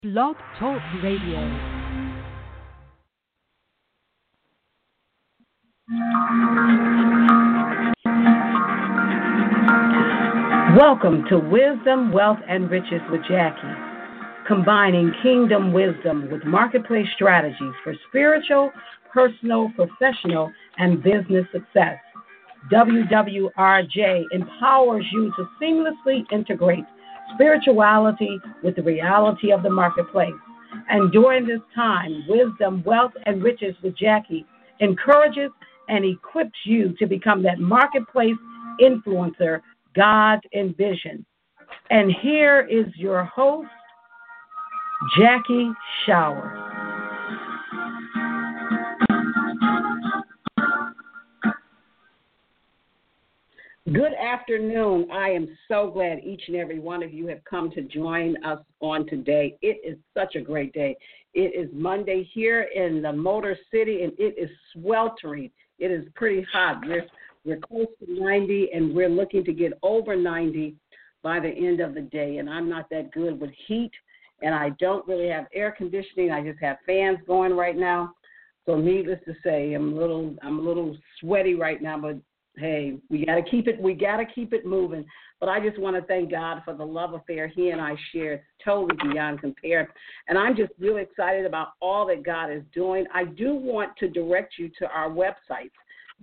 Blog Talk Radio. Welcome to Wisdom, Wealth, and Riches with Jackie, combining kingdom wisdom with marketplace strategies for spiritual, personal, professional, and business success. WWRJ empowers you to seamlessly integrate spirituality with the reality of the marketplace. And during this time, Wisdom, Wealth, and Riches with Jackie encourages and equips you to become that marketplace influencer God envisioned. And here is your host, Jackie Showers. Good afternoon. I am so glad each and every one of you have come to join us on today. It is such a great day. It is Monday here in the Motor City, and it is sweltering. It is pretty hot. We're close to 90, and we're looking to get over 90 by the end of the day. And I'm not that good with heat, and I don't really have air conditioning. I just have fans going right now. So needless to say, I'm a little sweaty right now, but hey, we got to keep it moving. But I just want to thank God for the love affair He and I share. It's totally beyond compare. And I'm just really excited about all that God is doing. I do want to direct you to our website,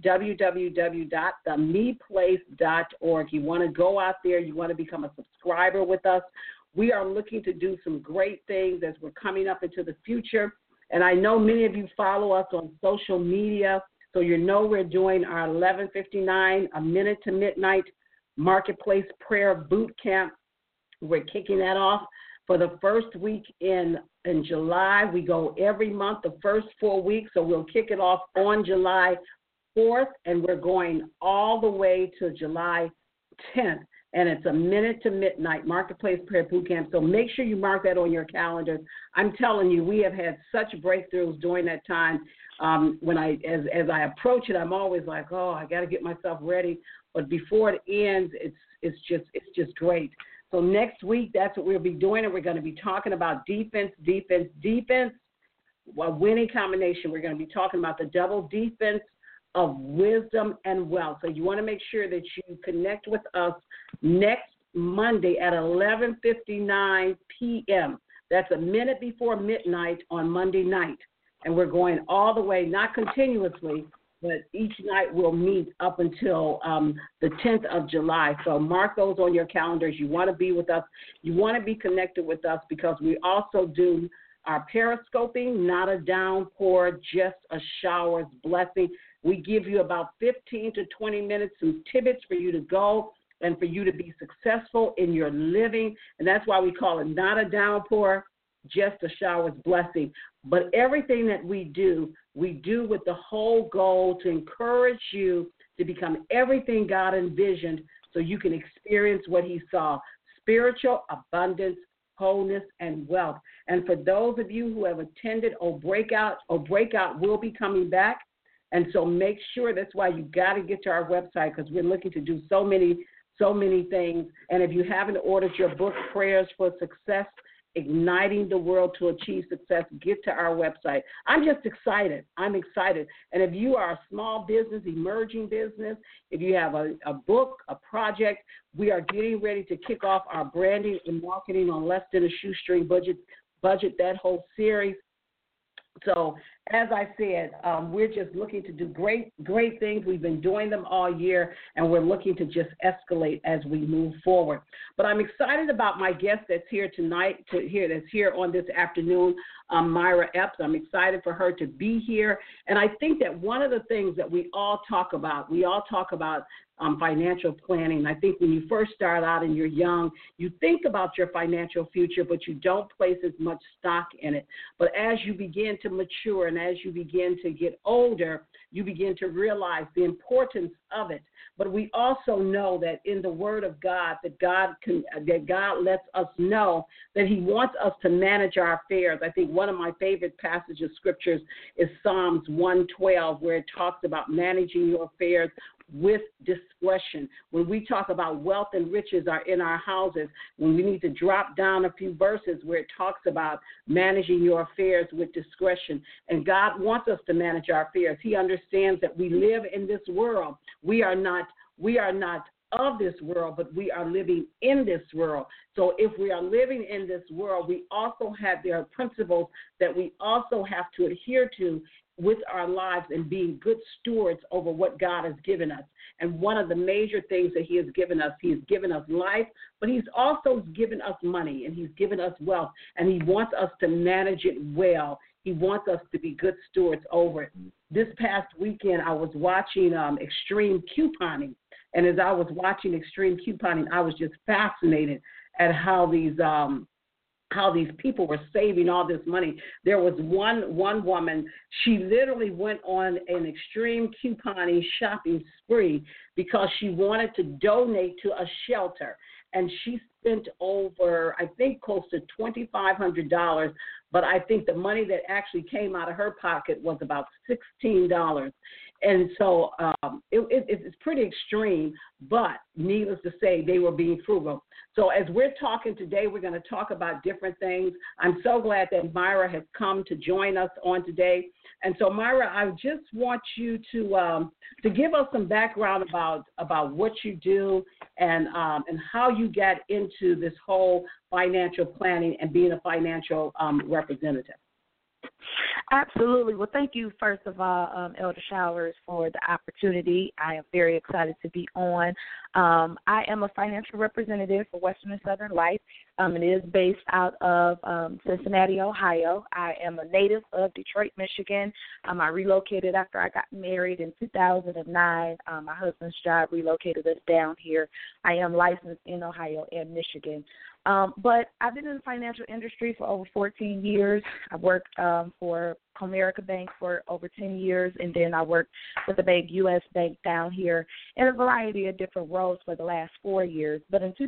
www.themeplace.org. You want to go out there. You want to become a subscriber with us. We are looking to do some great things as we're coming up into the future. And I know many of you follow us on social media. So you know we're doing our 11:59, a minute to midnight marketplace prayer boot camp. We're kicking that off for the first week in July. We go every month, the first 4 weeks. So we'll kick it off on July 4th, and we're going all the way to July 10th. And it's a minute to midnight marketplace prayer boot camp. So make sure you mark that on your calendars. I'm telling you, we have had such breakthroughs during that time. As I approach it, I'm always like, oh, I got to get myself ready. But before it ends, it's just great. So next week, that's what we'll be doing, and we're going to be talking about defense, a winning combination. We're going to be talking about the double defense of wisdom and wealth. So you want to make sure that you connect with us next Monday at 11:59 p.m. That's a minute before midnight on Monday night. And we're going all the way, not continuously, but each night we'll meet up until the 10th of July. So mark those on your calendars. You want to be with us. You want to be connected with us because we also do our periscoping, not a downpour, just a shower's blessing. We give you about 15 to 20 minutes, some tidbits for you to go and for you to be successful in your living. And that's why we call it not a downpour, just a shower's blessing. But everything that we do with the whole goal to encourage you to become everything God envisioned so you can experience what He saw: spiritual abundance, wholeness, and wealth. And for those of you who have attended Breakout will be coming back. And so make sure, that's why you got to get to our website, because we're looking to do so many things. And if you haven't ordered your book, Prayers for Success, Igniting the World to Achieve Success, get to our website. I'm just excited. I'm excited. And if you are a small business, emerging business, if you have a book, a project, we are getting ready to kick off our branding and marketing on Less Than a Shoestring Budget, that whole series. So as I said, we're just looking to do great things. We've been doing them all year, and we're looking to just escalate as we move forward. But I'm excited about my guest that's here tonight, that's here on this afternoon, Myra Epps. I'm excited for her to be here. And I think that one of the things that we all talk about financial planning. I think when you first start out and you're young, you think about your financial future, but you don't place as much stock in it. But as you begin to mature and as you begin to get older, you begin to realize the importance of it. But we also know that in the Word of God, that God lets us know that He wants us to manage our affairs. I think one of my favorite passages of scriptures is Psalms 112, where it talks about managing your affairs with discretion. When we talk about wealth and riches are in our houses, when we need to drop down a few verses where it talks about managing your affairs with discretion. And God wants us to manage our affairs. He understands that we live in this world. We are not of this world, but we are living in this world. So if we are living in this world, there are principles that we also have to adhere to with our lives and being good stewards over what God has given us. And one of the major things that he has given us life, but he's also given us money, and he's given us wealth, and he wants us to manage it well. He wants us to be good stewards over it. This past weekend, I was watching Extreme Couponing, and as I was watching Extreme Couponing, I was just fascinated at how these people were saving all this money. There was one woman, she literally went on an Extreme Couponing shopping spree because she wanted to donate to a shelter. And she spent over, I think, close to $2,500, but I think the money that actually came out of her pocket was about $16. And so it's pretty extreme, but needless to say, they were being frugal. So as we're talking today, we're going to talk about different things. I'm so glad that Myra has come to join us on today. And so, Myra, I just want you to give us some background about what you do and how you got into this whole financial planning and being a financial representative. Absolutely. Well, thank you, first of all, Elder Showers, for the opportunity. I am very excited to be on. I am a financial representative for Western and Southern Life. It is based out of Cincinnati, Ohio. I am a native of Detroit, Michigan. I relocated after I got married in 2009. My husband's job relocated us down here. I am licensed in Ohio and Michigan. But I've been in the financial industry for over 14 years. I've worked for Comerica Bank for over 10 years, and then I worked with the bank, U.S. Bank, down here in a variety of different roles for the last 4 years. But in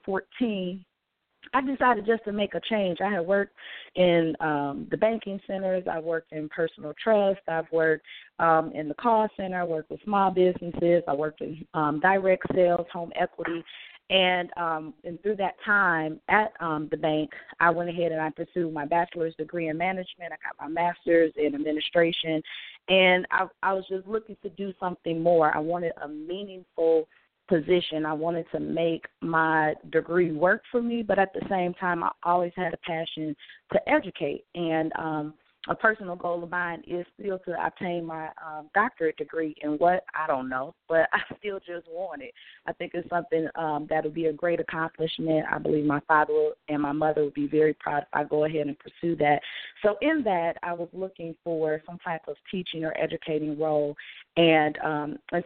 2014, I decided just to make a change. I had worked in the banking centers. I worked in personal trust. I've worked in the call center. I worked with small businesses. I worked in direct sales, home equity. And through that time at the bank, I went ahead and I pursued my bachelor's degree in management. I got my master's in administration. And I was just looking to do something more. I wanted a meaningful position. I wanted to make my degree work for me, but at the same time, I always had a passion to educate. And a personal goal of mine is still to obtain my doctorate degree in what? I don't know, but I still just want it. I think it's something that would be a great accomplishment. I believe my father and my mother would be very proud if I go ahead and pursue that. So in that, I was looking for some type of teaching or educating role. And in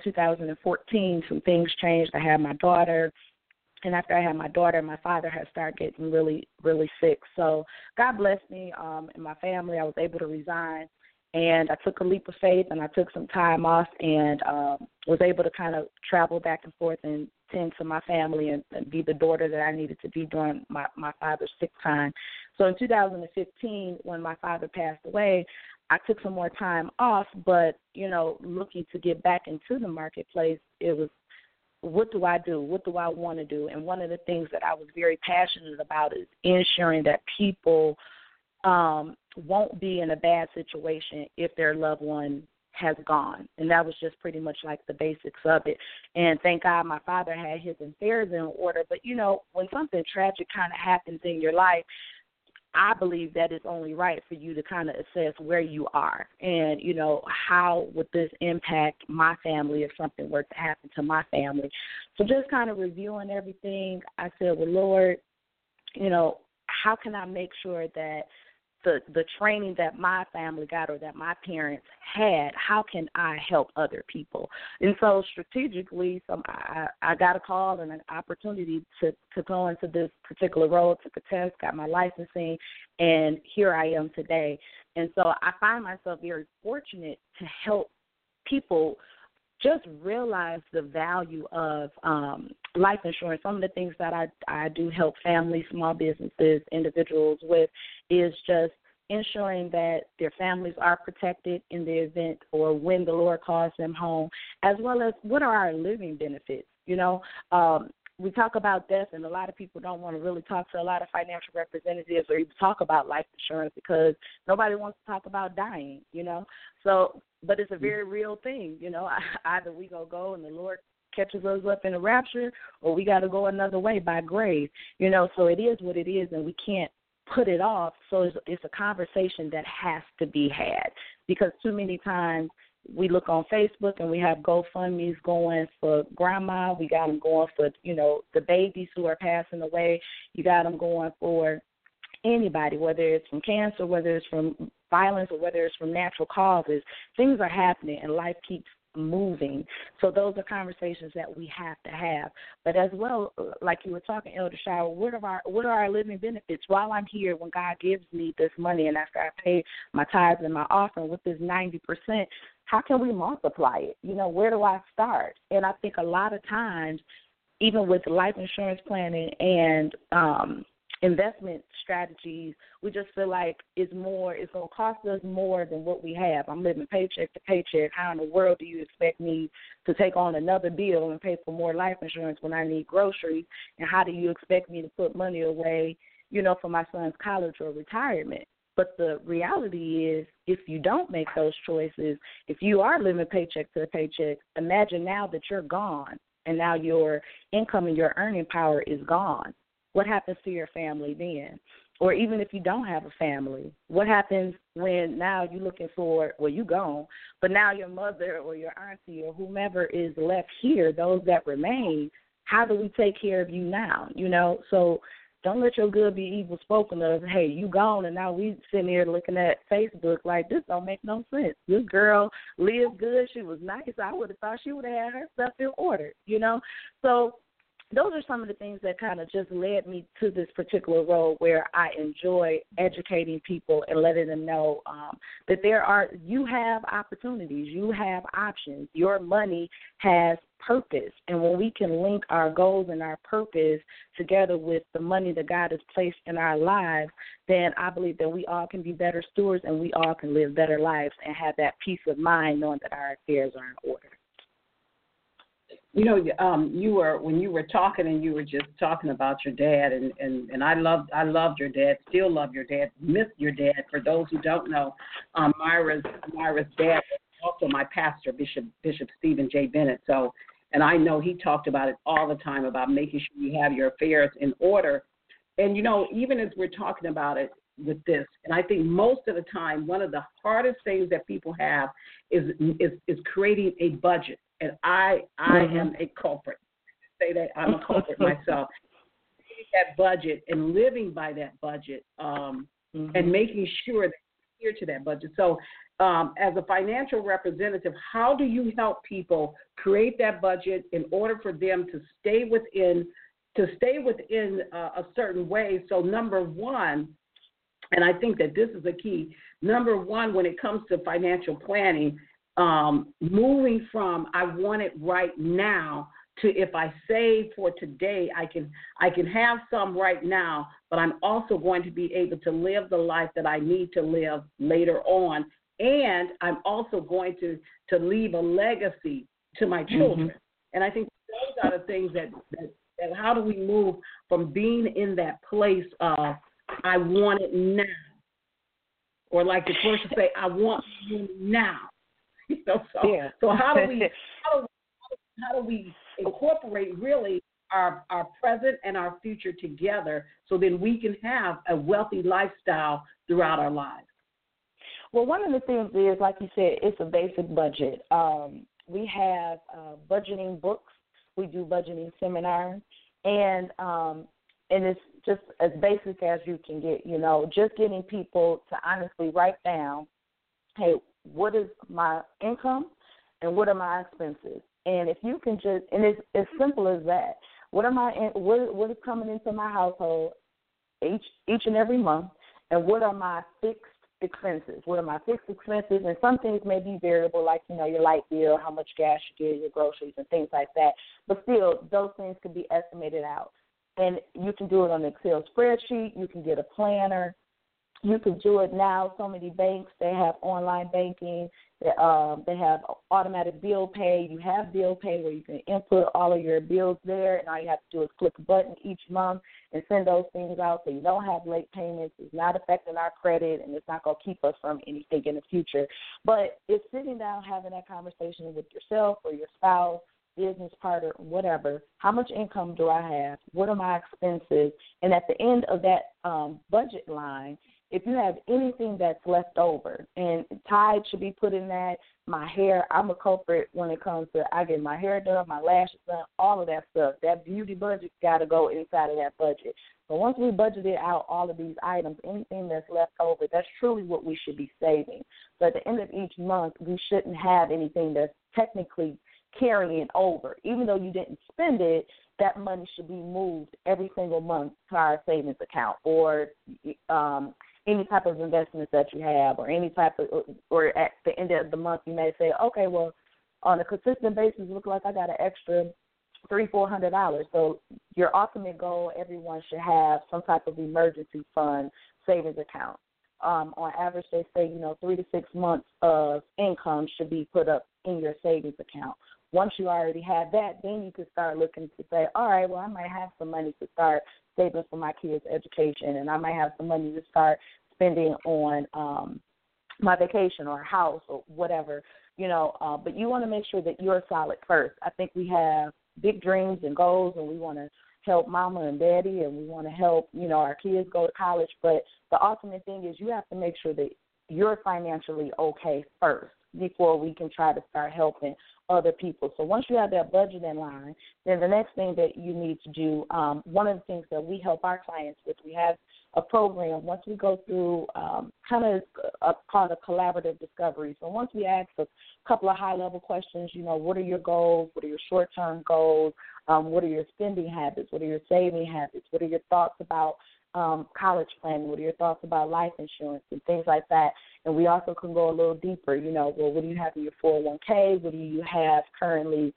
2014, some things changed. I had my daughter. And after I had my daughter, my father had started getting really, really sick. So God blessed me and my family. I was able to resign. And I took a leap of faith, and I took some time off and was able to kind of travel back and forth and tend to my family and be the daughter that I needed to be during my father's sick time. So in 2015, when my father passed away, I took some more time off. But, looking to get back into the marketplace, it was, what do I do? What do I want to do? And one of the things that I was very passionate about is ensuring that people won't be in a bad situation if their loved one has gone. And that was just pretty much like the basics of it. And thank God my father had his affairs in order. But, when something tragic kind of happens in your life, I believe that it's only right for you to kind of assess where you are and, how would this impact my family if something were to happen to my family. So just kind of reviewing everything, I said, well, Lord, how can I make sure that the training that my family got or that my parents had, how can I help other people? And so strategically, I got a call and an opportunity to go into this particular role, took a test, got my licensing, and here I am today. And so I find myself very fortunate to help people just realize the value of life insurance. Some of the things that I do help families, small businesses, individuals with is just ensuring that their families are protected in the event or when the Lord calls them home, as well as what are our living benefits. We talk about death, and a lot of people don't want to really talk to a lot of financial representatives or even talk about life insurance because nobody wants to talk about dying, So, but it's a very real thing, Either we go and the Lord catches us up in a rapture, or we got to go another way by grave, So it is what it is, and we can't put it off. So it's a conversation that has to be had, because too many times we look on Facebook and we have GoFundMe's going for grandma. We got them going for, the babies who are passing away. You got them going for anybody, whether it's from cancer, whether it's from violence, or whether it's from natural causes. Things are happening and life keeps moving. So those are conversations that we have to have. But as well, like you were talking, Elder Shower, what are our living benefits? While I'm here, when God gives me this money and after I pay my tithes and my offering with this 90%, how can we multiply it? Where do I start? And I think a lot of times, even with life insurance planning and investment strategies, we just feel like it's going to cost us more than what we have. I'm living paycheck to paycheck. How in the world do you expect me to take on another bill and pay for more life insurance when I need groceries? And how do you expect me to put money away, for my son's college or retirement? But the reality is, if you don't make those choices, if you are living paycheck to paycheck, imagine now that you're gone and now your income and your earning power is gone. What happens to your family then? Or even if you don't have a family, what happens when now you're looking for, you gone, but now your mother or your auntie or whomever is left here, those that remain, how do we take care of you now? So don't let your good be evil spoken of. Hey, you gone, and now we sitting here looking at Facebook like this don't make no sense. This girl lived good. She was nice. I would have thought she would have had her stuff in order, So those are some of the things that kind of just led me to this particular role where I enjoy educating people and letting them know that you have opportunities, you have options, your money has purpose. And when we can link our goals and our purpose together with the money that God has placed in our lives, then I believe that we all can be better stewards and we all can live better lives and have that peace of mind knowing that our affairs are in order. When you were talking and you were just talking about your dad, and I loved your dad, still love your dad, miss your dad. For those who don't know, Myra's dad was also my pastor, Bishop Stephen J. Bennett. So, and I know he talked about it all the time about making sure you have your affairs in order. And even as we're talking about it with this, and I think most of the time, one of the hardest things that people have is creating a budget. And I am a culprit. Say that I'm a culprit myself. That budget and living by that budget, and making sure that you adhere to that budget. So, as a financial representative, how do you help people create that budget in order for them to stay within a certain way? So, number one, and I think that this is a key. Number one, when it comes to financial planning, moving from I want it right now to if I save for today, I can have some right now, but I'm also going to be able to live the life that I need to live later on, and I'm also going to leave a legacy to my children. And I think those are the things that how do we move from being in that place of I want it now, or like the person say, I want you now. So how do we incorporate really our present and our future together so then we can have a wealthy lifestyle throughout our lives? Well, one of the things is, like you said, it's a basic budget. We have budgeting books. We do budgeting seminars, and it's just as basic as you can get. Just getting people to honestly write down, hey, what is my income and what are my expenses? And if you can just, and it's as simple as that. What is coming into my household each and every month, and what are my fixed expenses? What are my fixed expenses? And some things may be variable, like your light bill, how much gas you get, your groceries, and things like that. But still, those things can be estimated out, and you can do it on an Excel spreadsheet. You can get a planner. You can do it now. So many banks, they have online banking. They have automatic bill pay. You have bill pay where you can input all of your bills there, and all you have to do is click a button each month and send those things out so you don't have late payments. It's not affecting our credit, and it's not going to keep us from anything in the future. But it's sitting down, having that conversation with yourself or your spouse, business partner, whatever. How much income do I have? What are my expenses? And at the end of that budget line, if you have anything that's left over, and Tide should be put in that, my hair, I'm a culprit when it comes to, I get my hair done, my lashes done, all of that stuff. That beauty budget got to go inside of that budget. So once we budgeted out all of these items, anything that's left over, that's truly what we should be saving. So at the end of each month, we shouldn't have anything that's technically carrying over. Even though you didn't spend it, that money should be moved every single month to our savings account, or any type of investments that you have, or any type of, or at the end of the month you may say, okay, well, on a consistent basis, it looks like I got an extra $300-400. So your ultimate goal, everyone should have some type of emergency fund savings account. On average, they say 3 to 6 months of income should be put up in your savings account. Once you already have that, then you can start looking to say, all right, well, I might have some money to start saving for my kids' education, and I might have some money to start spending on my vacation or a house or whatever, but you want to make sure that you're solid first. I think we have big dreams and goals, and we want to help mama and daddy, and we want to help, our kids go to college, but the ultimate thing is you have to make sure that you're financially okay first before we can try to start helping other people. So once you have that budget in line, then the next thing that you need to do, one of the things that we help our clients with, we have a program. Once we go through kind of called a collaborative discovery. So once we ask a couple of high-level questions, what are your goals? What are your short-term goals? What are your spending habits? What are your saving habits? What are your thoughts about college planning? What are your thoughts about life insurance and things like that? And we also can go a little deeper, well, what do you have in your 401k? What do you have currently,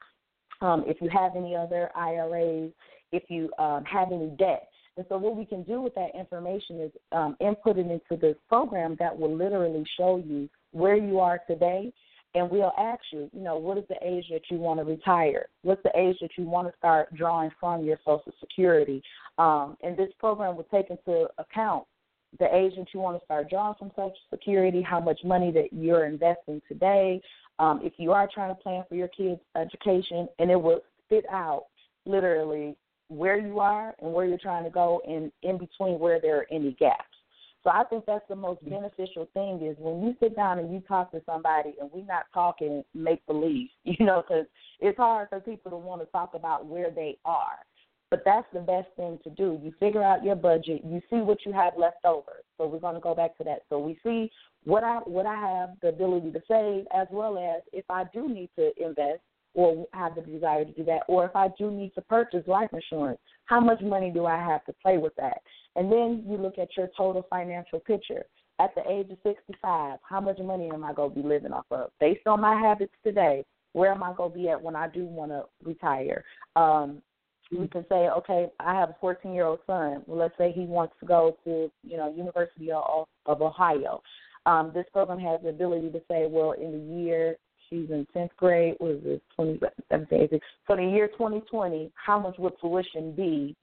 if you have any other IRAs, if you have any debt? And so what we can do with that information is input it into this program that will literally show you where you are today. And we'll ask you, what is the age that you want to retire? What's the age that you want to start drawing from your Social Security? And this program will take into account the age that you want to start drawing from Social Security, how much money that you're investing today, if you are trying to plan for your kids' education, and it will spit out literally where you are and where you're trying to go, and in between where there are any gaps. So I think that's the most beneficial thing is when you sit down and you talk to somebody and we're not talking make-believe, because it's hard for people to want to talk about where they are. But that's the best thing to do. You figure out your budget. You see what you have left over. So we're going to go back to that. So we see what I have the ability to save, as well as if I do need to invest or have the desire to do that, or if I do need to purchase life insurance, how much money do I have to play with that? And then you look at your total financial picture. At the age of 65, how much money am I going to be living off of? Based on my habits today, where am I going to be at when I do want to retire? We can say, okay, I have a 14-year-old son. Well, let's say he wants to go to, University of Ohio. This program has the ability to say, well, in the year she's in 10th grade, what is it, 2017, 18. So the year 2020, how much would tuition be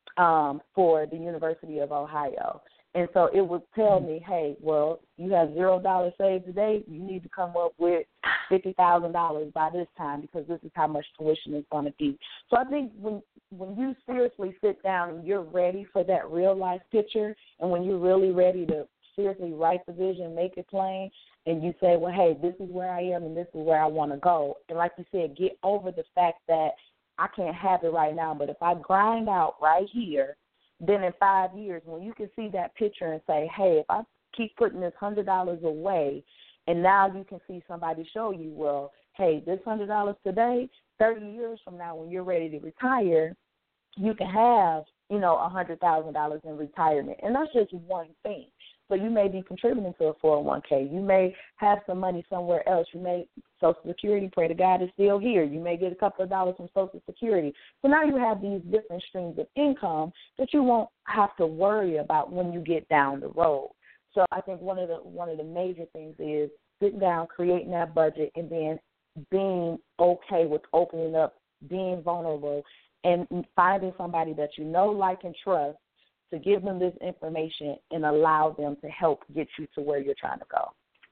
for the University of Ohio? And so it would tell me, hey, well, you have $0 saved today. You need to come up with $50,000 by this time because this is how much tuition is going to be. So I think when you seriously sit down and you're ready for that real life picture, and when you're really ready to seriously write the vision, make it plain, and you say, well, hey, this is where I am and this is where I want to go. And like you said, get over the fact that I can't have it right now, but if I grind out right here, then in 5 years, when you can see that picture and say, hey, if I keep putting this $100 away, and now you can see somebody show you, well, hey, this $100 today, 30 years from now when you're ready to retire, you can have, $100,000 in retirement. And that's just one thing. So you may be contributing to a 401k. You may have some money somewhere else. You may, Social Security, pray to God, is still here. You may get a couple of dollars from Social Security. So now you have these different streams of income that you won't have to worry about when you get down the road. So I think one of the major things is sitting down, creating that budget, and then being okay with opening up, being vulnerable, and finding somebody that you know, like, and trust to give them this information and allow them to help get you to where you're trying to go.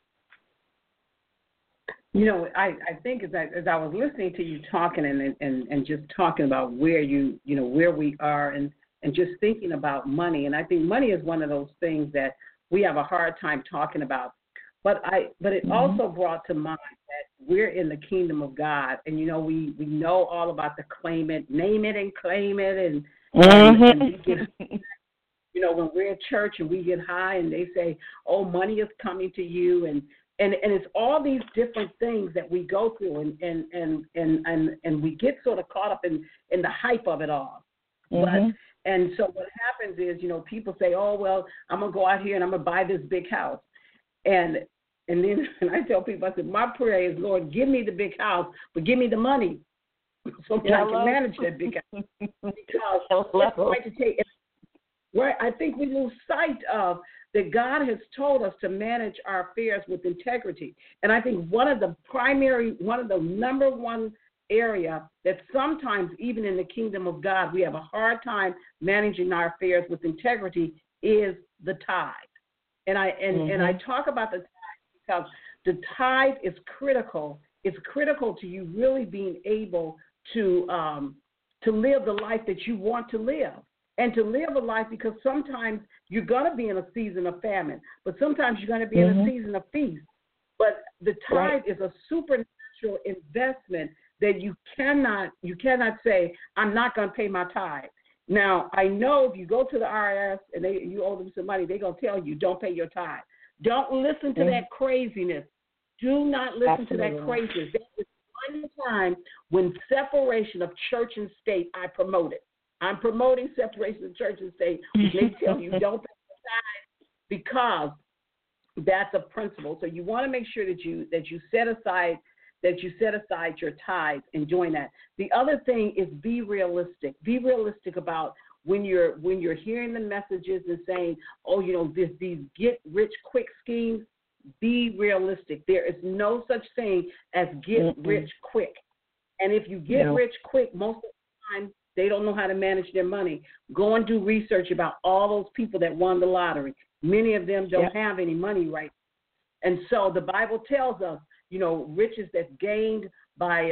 You know, I think as I was listening to you talking and just talking about where where we are and just thinking about money, and I think money is one of those things that we have a hard time talking about. But it also brought to mind that we're in the kingdom of God, and we know all about the claim it, name it, and claim it, and we get, when we're in church and we get high, and they say, "Oh, money is coming to you," and it's all these different things that we go through, and we get sort of caught up in the hype of it all. And so what happens is, people say, "Oh, well, I'm gonna go out here and I'm gonna buy this big house," and then I tell people, I said, my prayer is, Lord, give me the big house, but give me the money so that I can manage that big house. Because it's going to take. Right, I think we lose sight of that God has told us to manage our affairs with integrity. And I think one of the number one area that sometimes even in the kingdom of God we have a hard time managing our affairs with integrity is the tithe. And I talk about the tithe because the tithe is critical. It's critical to you really being able to live the life that you want to live. And to live a life, because sometimes you're going to be in a season of famine, but sometimes you're going to be in a season of feast. But the tithe is a supernatural investment that you cannot say, I'm not going to pay my tithe. Now, I know if you go to the IRS and you owe them some money, they're going to tell you, don't pay your tithe. Don't listen to that craziness. Do not listen to that craziness. There was one time when separation of church and state, I promoted. I'm promoting separation of church and state. They tell you don't pay the tithe because that's a principle. So you want to make sure that you set aside your tithe and join that. The other thing is be realistic. Be realistic about when you're hearing the messages and saying, oh, these get rich quick schemes. Be realistic. There is no such thing as get rich quick. And if you get rich quick, most of the time they don't know how to manage their money. Go and do research about all those people that won the lottery. Many of them don't have any money right now. And so the Bible tells us, riches that's gained by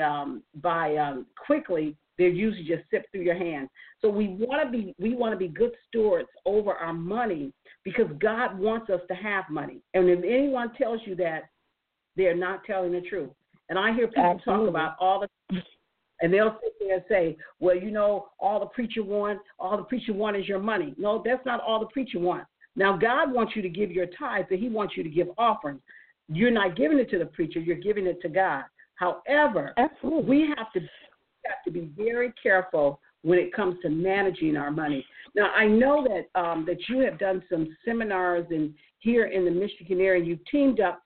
quickly, they're usually just slipped through your hands. So we want to be good stewards over our money because God wants us to have money. And if anyone tells you that, they're not telling the truth. And I hear people talk about all the and they'll sit there and say, well, all the preacher wants is your money. No, that's not all the preacher wants. Now, God wants you to give your tithes, and he wants you to give offerings. You're not giving it to the preacher. You're giving it to God. However, we have to be very careful when it comes to managing our money. Now, I know that you have done some seminars here in the Michigan area. You've teamed up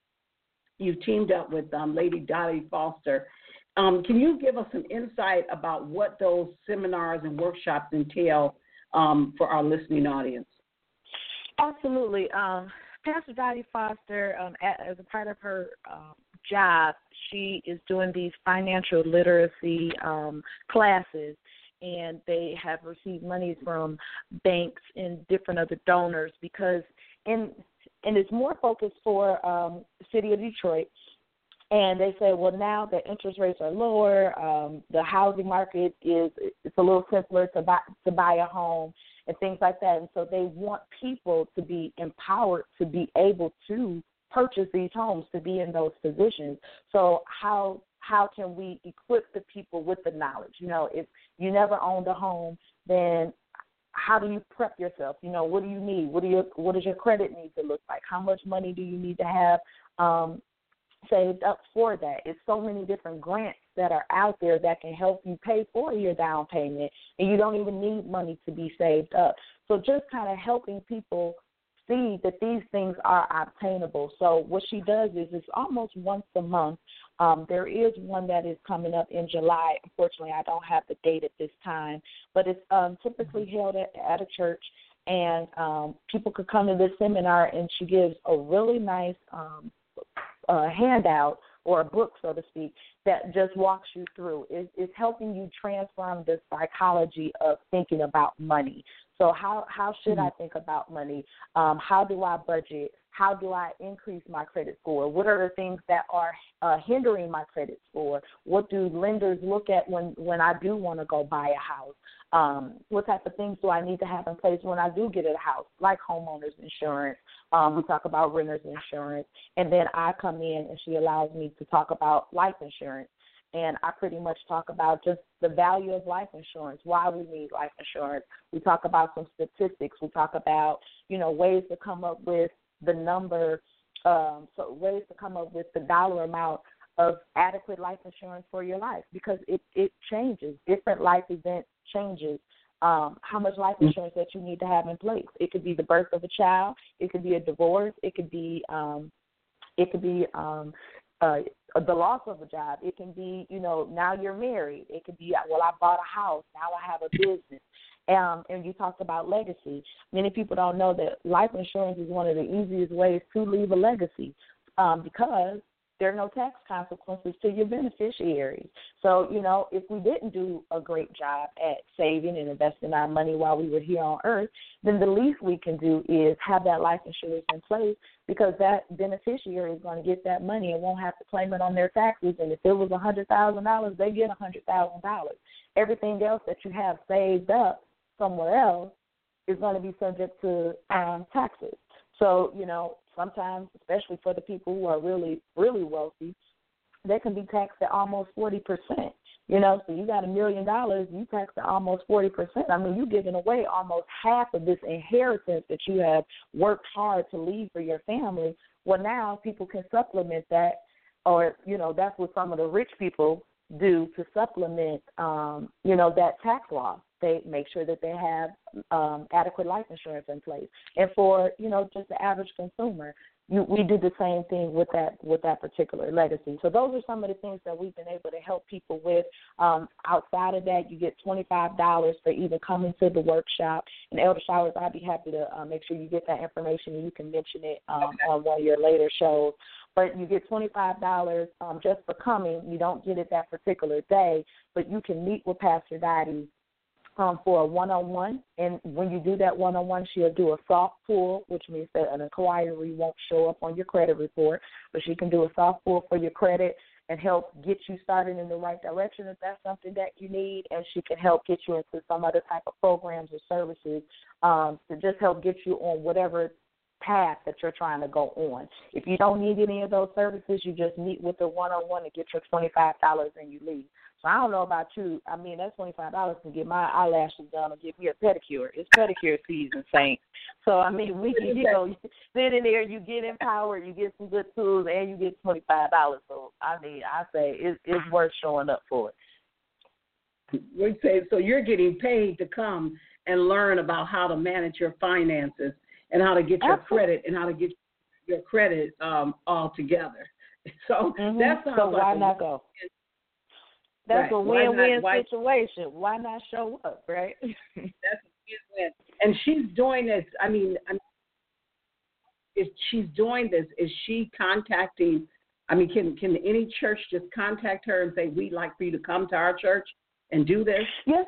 with Lady Dottie Foster. Can you give us some insight about what those seminars and workshops entail for our listening audience? Absolutely. Pastor Dottie Foster, as a part of her job, she is doing these financial literacy classes, and they have received money from banks and different other donors and it's more focused for the city of Detroit. And they say, well, now that interest rates are lower, the housing market it's a little simpler to buy a home and things like that. And so they want people to be empowered to be able to purchase these homes, to be in those positions. So how can we equip the people with the knowledge? If you never owned a home, then how do you prep yourself? What do you need? What does your credit need to look like? How much money do you need to have saved up for that? It's so many different grants that are out there that can help you pay for your down payment, and you don't even need money to be saved up. So just kind of helping people see that these things are obtainable. So what she does is it's almost once a month. There is one that is coming up in July. Unfortunately, I don't have the date at this time, but it's typically held at a church, And people could come to this seminar, and she gives a really nice handout or a book, so to speak, that just walks you through. It's helping you transform the psychology of thinking about money. So how should I think about money? How do I budget? How do I increase my credit score? What are the things that are hindering my credit score? What do lenders look at when I do want to go buy a house? What type of things do I need to have in place when I do get a house, like homeowners insurance? We talk about renters insurance. And then I come in and she allows me to talk about life insurance. And I pretty much talk about just the value of life insurance, why we need life insurance. We talk about some statistics. We talk about, ways to come up with the number, ways to come up with the dollar amount of adequate life insurance for your life, because it changes. Different life events changes how much life insurance that you need to have in place. It could be the birth of a child. It could be a divorce. It could be the loss of a job. It can be, now you're married. It could be, well, I bought a house. Now I have a business. And you talked about legacy. Many people don't know that life insurance is one of the easiest ways to leave a legacy because there are no tax consequences to your beneficiaries. So, if we didn't do a great job at saving and investing our money while we were here on earth, then the least we can do is have that life insurance in place, because that beneficiary is going to get that money and won't have to claim it on their taxes. And if it was $100,000, they get $100,000. Everything else that you have saved up somewhere else is going to be subject to taxes. So, sometimes, especially for the people who are really, really wealthy, they can be taxed at almost 40%. So you got $1 million, you tax at almost 40%. I mean, you're giving away almost half of this inheritance that you have worked hard to leave for your family. Well, now people can supplement that, or, that's what some of the rich people do to supplement, that tax law. They make sure that they have adequate life insurance in place. And for, just the average consumer, we do the same thing with that particular legacy. So those are some of the things that we've been able to help people with. Outside of that, you get $25 for even coming to the workshop. And Elder Showers, I'd be happy to make sure you get that information, and you can mention it on one of your later shows. But you get $25 just for coming. You don't get it that particular day, but you can meet with Pastor Dottie for a one-on-one. And when you do that one-on-one, she'll do a soft pull, which means that an inquiry won't show up on your credit report, but she can do a soft pull for your credit and help get you started in the right direction if that's something that you need. And she can help get you into some other type of programs or services to just help get you on whatever path that you're trying to go on. If you don't need any of those services, you just meet with her one-on-one and get your $25 and you leave. So I don't know about you. I mean, that $25 can get my eyelashes done or get me a pedicure. It's pedicure season, Saints. So, I mean, we can, sit in there, you get empowered, you get some good tools, and you get $25. So, I mean, I say it's worth showing up for it. We say, so you're getting paid to come and learn about how to manage your finances and how to get your credit and how to get your credit all together. So that sounds so like why not go? That's a win-win situation. Why not show up, right? That's a win-win. And she's doing this. I mean, if she's doing this, is she contacting? I mean, can any church just contact her and say, we'd like for you to come to our church and do this? Yes.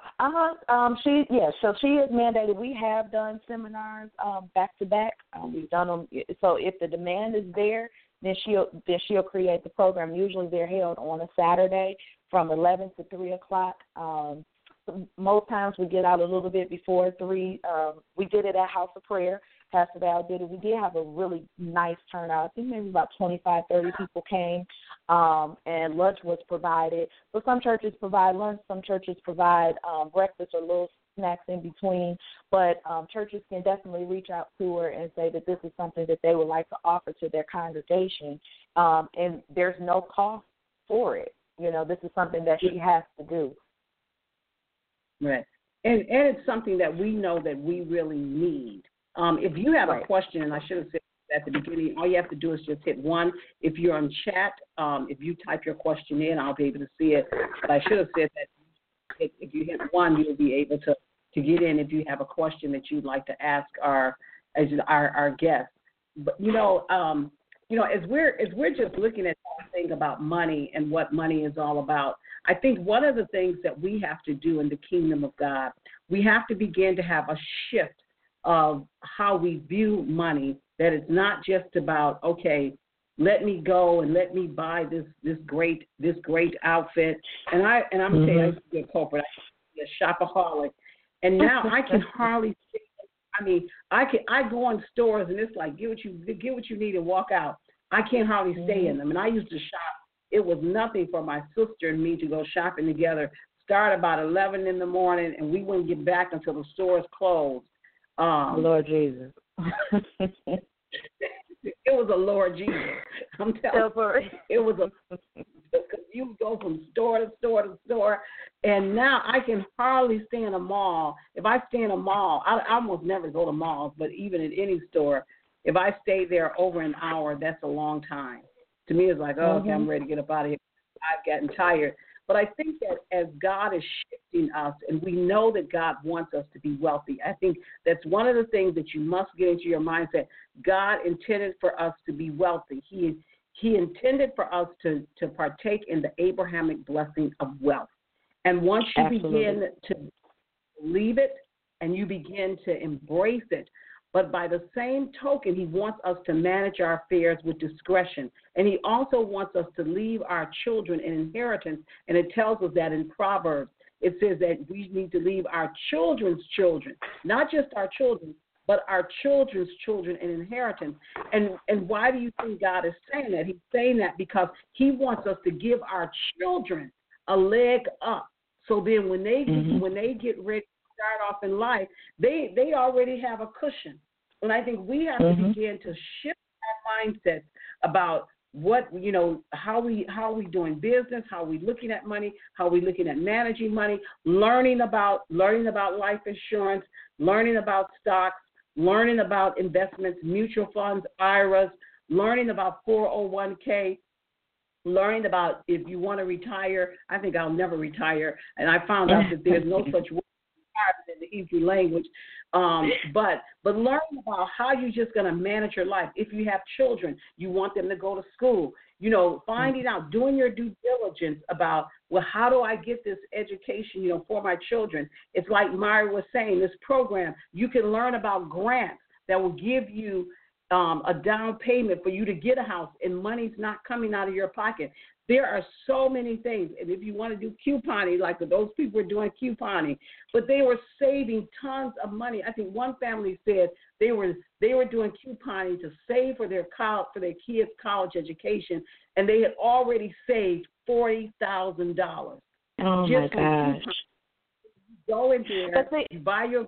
So she is mandated. We have done seminars back to back. We've done them. So if the demand is there, then she'll create the program. Usually they're held on a Saturday from 11 to 3 o'clock. Most times we get out a little bit before 3. We did it at House of Prayer. Pastor Val did it. We did have a really nice turnout. I think maybe about 25, 30 people came, and lunch was provided. So some churches provide lunch, some churches provide breakfast or little snacks in between. But churches can definitely reach out to her and say that this is something that they would like to offer to their congregation, and there's no cost for it. This is something that she has to do. Right. And it's something that we know that we really need. If you have a question, and I should have said at the beginning, all you have to do is just hit 1. If you're on chat, if you type your question in, I'll be able to see it. But I should have said that if you hit 1, you'll be able to to get in if you have a question that you'd like to ask our guests. But as we're just looking at the thing about money and what money is all about, I think one of the things that we have to do in the kingdom of God, we have to begin to have a shift of how we view money. That it's not just about, okay, let me go and let me buy this great outfit. And I'm saying I used to be a corporate, I used to be a shopaholic, and now I can hardly. I mean, I go in stores and it's like get what you need and walk out. I can't hardly stay in them. And I used to shop. It was nothing for my sister and me to go shopping together. Start about 11 in the morning, and we wouldn't get back until the stores closed. Lord Jesus. It was a Lord Jesus. I'm telling you, it was because you go from store to store to store, and now I can hardly stay in a mall. If I stay in a mall, I almost never go to malls, but even in any store, if I stay there over an hour, that's a long time. To me, it's like, okay, I'm ready to get up out of here. I've gotten tired. But I think that as God is shifting us, and we know that God wants us to be wealthy, I think that's one of the things that you must get into your mindset. God intended for us to be wealthy. He intended for us to partake in the Abrahamic blessing of wealth. And once you begin to believe it and you begin to embrace it, but by the same token, he wants us to manage our affairs with discretion. And he also wants us to leave our children an inheritance. And it tells us that in Proverbs. It says that we need to leave our children's children, not just our children, but our children's children an inheritance. And why do you think God is saying that? He's saying that because he wants us to give our children a leg up. So then when they get ready, start off in life, they already have a cushion. And I think we have to begin to shift our mindsets about what, how we doing business, how we looking at money, how we looking at managing money, learning about life insurance, learning about stocks, learning about investments, mutual funds, IRAs, learning about 401k, learning about if you want to retire. I think I'll never retire, and I found out that there's no such word in the Hebrew language, but learning about how you're just going to manage your life. If you have children, you want them to go to school, finding out, doing your due diligence about, well, how do I get this education, for my children? It's like Myra was saying, this program, you can learn about grants that will give you a down payment for you to get a house, and money's not coming out of your pocket. There are so many things. And if you want to do couponing, like those people were doing couponing, but they were saving tons of money. I think one family said they were doing couponing to save for their kids' college education, and they had already saved $40,000. Oh my gosh! Go in there, buy your.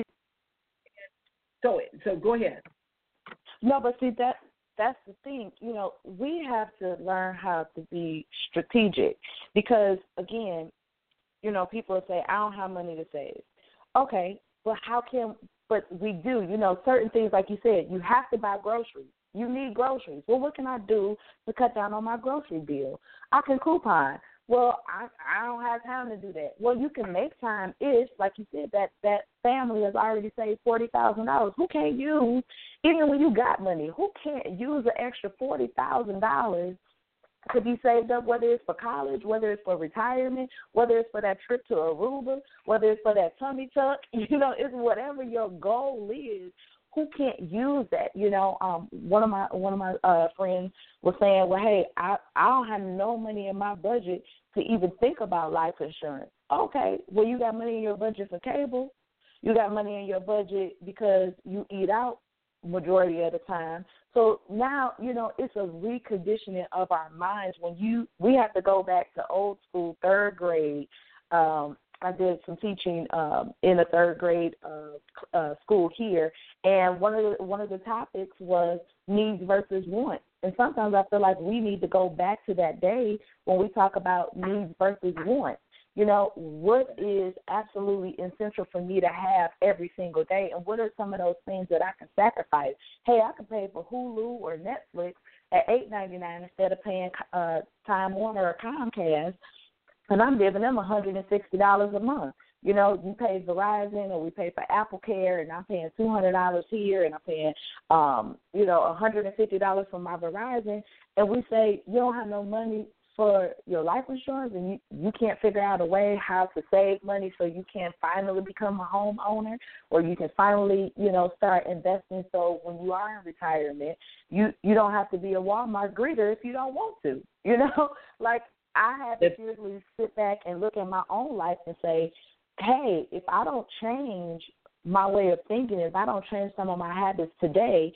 So go ahead. No, but see that's the thing. We have to learn how to be strategic because, again, people say, I don't have money to save. Okay, but but we do. Certain things, like you said, you have to buy groceries. You need groceries. Well, what can I do to cut down on my grocery bill? I can coupon. Well, I don't have time to do that. Well, you can make time if, like you said, that family has already saved $40,000. Who can't use, even when you got money, who can't use an extra $40,000 to be saved up, whether it's for college, whether it's for retirement, whether it's for that trip to Aruba, whether it's for that tummy tuck, it's whatever your goal is. Who can't use that? One of my friends was saying, well, hey, I don't have no money in my budget to even think about life insurance. Okay, well, you got money in your budget for cable. You got money in your budget because you eat out majority of the time. So now, it's a reconditioning of our minds we have to go back to old school, third grade. I did some teaching in a third grade school here, and one of the topics was needs versus wants. And sometimes I feel like we need to go back to that day when we talk about needs versus wants. What is absolutely essential for me to have every single day, and what are some of those things that I can sacrifice? Hey, I can pay for Hulu or Netflix at $8.99 instead of paying Time Warner or Comcast. And I'm giving them $160 a month. You know, you pay Verizon or we pay for Apple Care, and I'm paying $200 here, and I'm paying, $150 for my Verizon, and we say you don't have no money for your life insurance, and you can't figure out a way how to save money so you can finally become a homeowner, or you can finally, start investing so when you are in retirement, you don't have to be a Walmart greeter if you don't want to, Like, I had to seriously sit back and look at my own life and say, hey, if I don't change my way of thinking, if I don't change some of my habits today,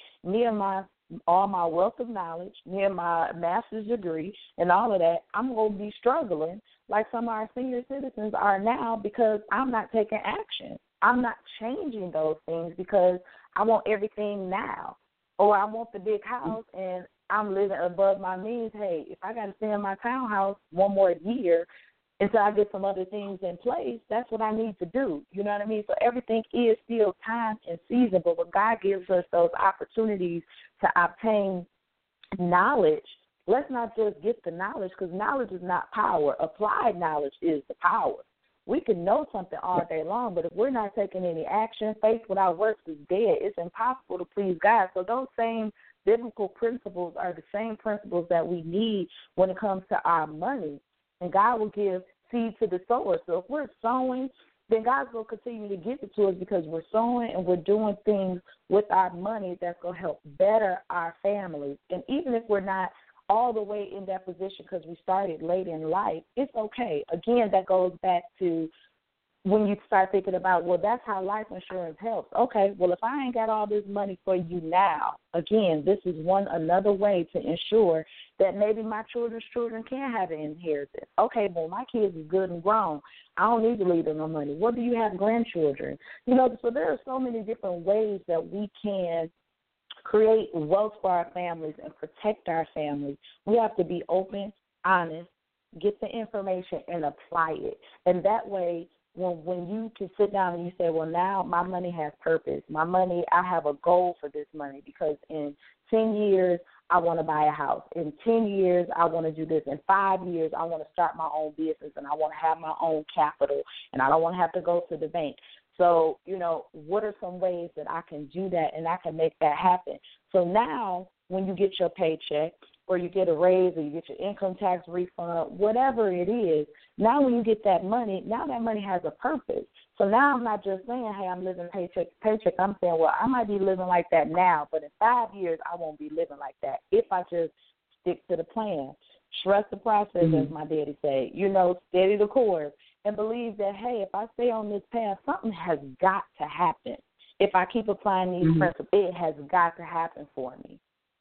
all my wealth of knowledge, near my master's degree and all of that, I'm going to be struggling like some of our senior citizens are now because I'm not taking action. I'm not changing those things because I want everything now, or I want the big house and I'm living above my means. Hey, if I got to stay in my townhouse one more year until I get some other things in place, that's what I need to do. You know what I mean? So everything is still time and season, but when God gives us those opportunities to obtain knowledge, let's not just get the knowledge, because knowledge is not power. Applied knowledge is the power. We can know something all day long, but if we're not taking any action, faith without works is dead. It's impossible to please God. So those same biblical principles are the same principles that we need when it comes to our money. And God will give seed to the sower. So if we're sowing, then God's going to continue to give it to us because we're sowing and we're doing things with our money that's going to help better our families. And even if we're not all the way in that position because we started late in life, it's okay. Again, that goes back to when you start thinking about, well, that's how life insurance helps. Okay, well, if I ain't got all this money for you now, again, this is another way to ensure that maybe my children's children can have an inheritance. Okay, well, my kids is good and grown. I don't need to leave them no money. What do you have grandchildren? So there are so many different ways that we can create wealth for our families and protect our families. We have to be open, honest, get the information, and apply it. And that way, when you can sit down and you say, well, now my money has purpose. My money, I have a goal for this money because in 10 years, I want to buy a house. In 10 years, I want to do this. In 5 years, I want to start my own business and I want to have my own capital and I don't want to have to go to the bank. So, what are some ways that I can do that and I can make that happen? So now when you get your paycheck or you get a raise or you get your income tax refund, whatever it is, now when you get that money, now that money has a purpose. So now I'm not just saying, hey, I'm living paycheck to paycheck. I'm saying, well, I might be living like that now, but in 5 years I won't be living like that if I just stick to the plan. Trust the process, as my daddy said. Steady the course and believe that, hey, if I stay on this path, something has got to happen. If I keep applying these principles, it has got to happen for me.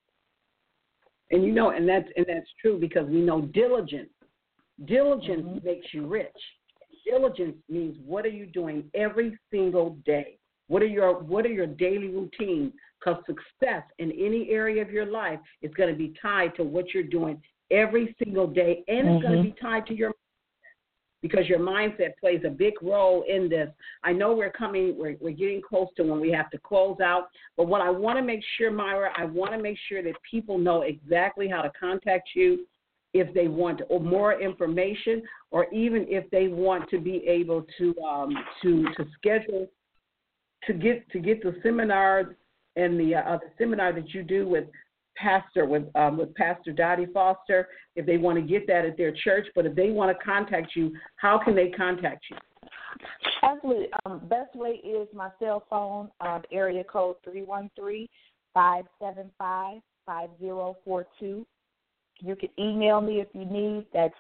And and that's true because we know diligence makes you rich. Diligence means what are you doing every single day? What are your daily routines? Because success in any area of your life is going to be tied to what you're doing every single day, and it's going to be tied to your mindset because your mindset plays a big role in this. I know we're getting close to when we have to close out, but what I want to make sure, Myra, that people know exactly how to contact you if they want more information, or even if they want to be able to schedule to get the seminars and the seminar that you do with Pastor Dottie Foster, if they want to get that at their church. But if they want to contact you, how can they contact you? Absolutely. Best way is my cell phone, area code 313-575-5042. You can email me if you need. That's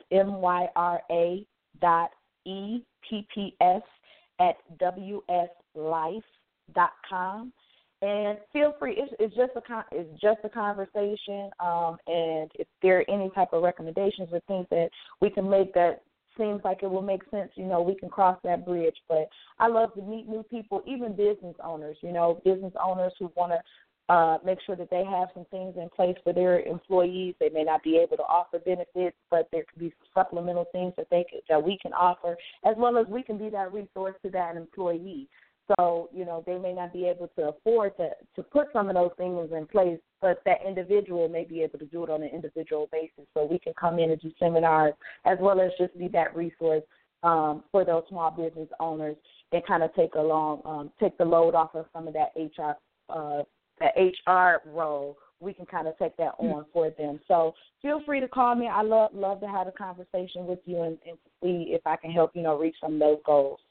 myra.epps@wslife.com. And feel free. It's just a conversation. And if there are any type of recommendations or things that we can make that seems like it will make sense, we can cross that bridge. But I love to meet new people, even business owners. Business owners who want to make sure that they have some things in place for their employees. They may not be able to offer benefits, but there could be supplemental things that we can offer, as well as we can be that resource to that employee. So, they may not be able to afford to put some of those things in place, but that individual may be able to do it on an individual basis. So we can come in and do seminars as well as just be that resource for those small business owners and kind of take the load off of some of that HR role. We can kind of take that on for them. So feel free to call me. I love to have a conversation with you and see if I can help, reach some of those goals.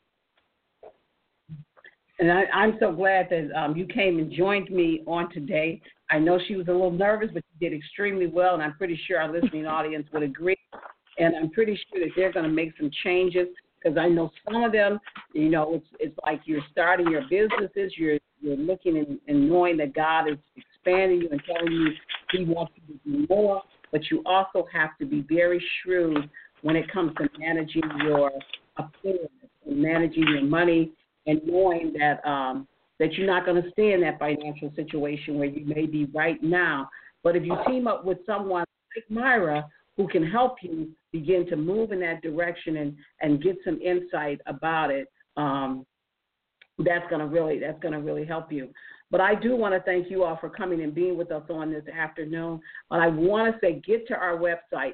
And I'm so glad that you came and joined me on today. I know she was a little nervous, but you did extremely well, and I'm pretty sure our listening audience would agree. And I'm pretty sure that they're going to make some changes, because I know some of them, it's like you're starting your businesses, you're looking and knowing that God is expanding you and telling you He wants you to do more, but you also have to be very shrewd when it comes to managing your affairs and managing your money, and knowing that that you're not going to stay in that financial situation where you may be right now. But if you team up with someone like Myra, who can help you begin to move in that direction and get some insight about it, that's going to really help you. But I do want to thank you all for coming and being with us on this afternoon. But I want to say, get to our website,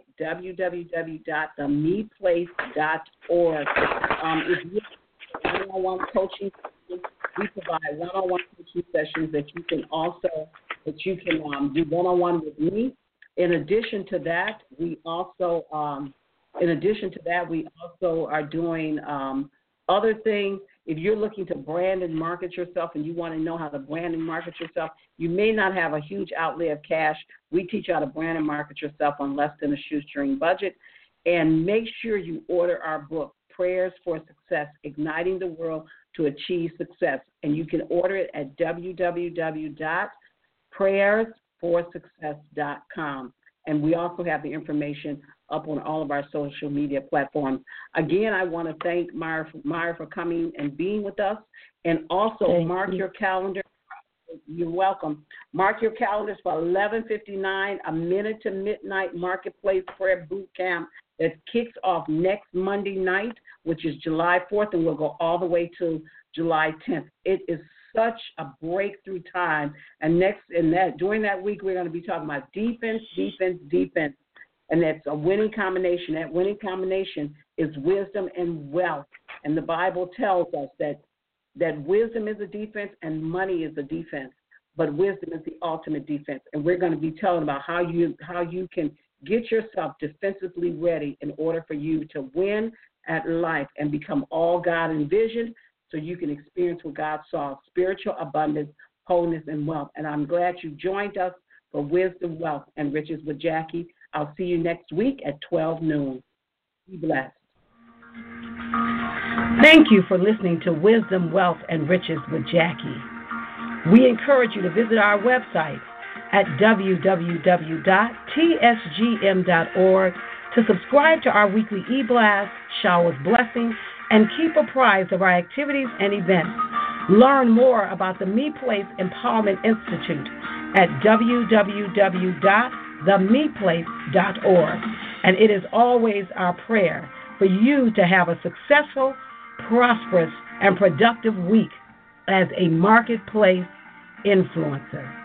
www.themeplace.org. If you have one-on-one coaching, we provide one-on-one coaching sessions that you can do one-on-one with me. In addition to that, we also are doing other things. If you're looking to brand and market yourself and you want to know how to brand and market yourself, you may not have a huge outlay of cash. We teach you how to brand and market yourself on less than a shoestring budget. And make sure you order our book, Prayers for Success, Igniting the World to Achieve Success. And you can order it at www.prayersforsuccess.com. And we also have the information up on all of our social media platforms. Again, I want to thank Myra for coming and being with us. And also mark your calendar. You're welcome. Mark your calendars for 11:59, a Minute to Midnight Marketplace Prayer Boot Camp that kicks off next Monday night, which is July 4th, and we'll go all the way to July 10th. It is such a breakthrough time. And during that week, we're going to be talking about defense. And that's a winning combination. That winning combination is wisdom and wealth. And the Bible tells us that wisdom is a defense and money is a defense. But wisdom is the ultimate defense. And we're going to be telling about how you can get yourself defensively ready in order for you to win at life and become all God envisioned, so you can experience what God saw: spiritual abundance, wholeness, and wealth. And I'm glad you joined us for Wisdom, Wealth, and Riches with Jackie. I'll see you next week at 12 noon. Be blessed. Thank you for listening to Wisdom, Wealth, and Riches with Jackie. We encourage you to visit our website at www.tsgm.org to subscribe to our weekly e-blast, Showers Blessings, and keep apprised of our activities and events. Learn more about the Me Place Empowerment Institute at www.themeplace.org. And it is always our prayer for you to have a successful, prosperous, and productive week as a marketplace influencer.